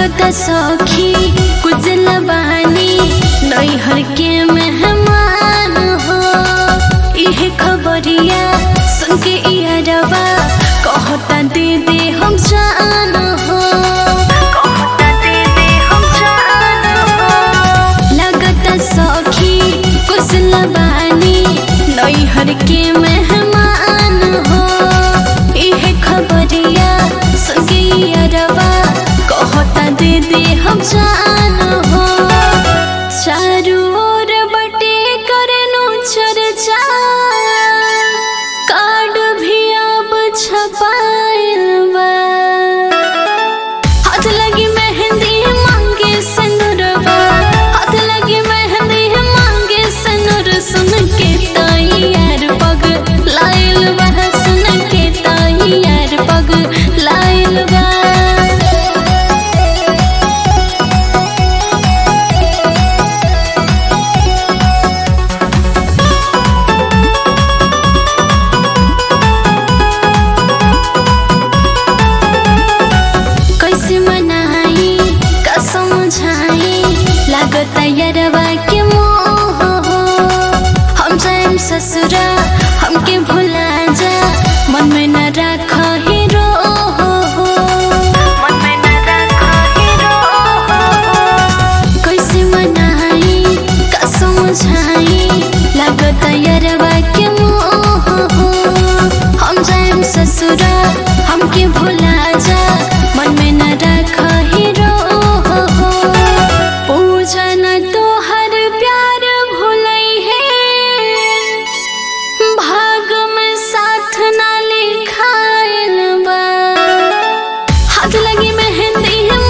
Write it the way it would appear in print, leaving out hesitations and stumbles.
लगता सखी कुजल बानी नैहर के मेहमान हो। इहे खबरिया सुन के इयारवा कहता दे दे हम जान हो, कहता दे दे हम जान हो। लगता सखी कुजल बानी नैहर के मेहमान हो। इहे खबरिया सुन के इयारवा कहता दे दे हम जान हो। चारू ओर बटे करनु चर्चा कार्ड भी अब छपाइल बा। हाथ लगी मेहंदी मांगे सनुरवा, हाथ लगी मेहंदी मांगे सनुर। सुन के तैयार पग लाइल बा, सुन के तैयार पग लाइल बा। यारवा के मोह हो, हम जाएम ससुरा हमके भुला जा। मन में न रख हीरो हो, मन में न रख हीरो हो। कैसे मनाई का समझाई लगता यारवा के मोह हो। हम जाएम ससुरा हमके भुला जा। मन में न रख हीरो हो। पूजन तो हर प्यार भुलई है, भाग में साथ ना लिखाइल बा। हाथ लगी मेहंदी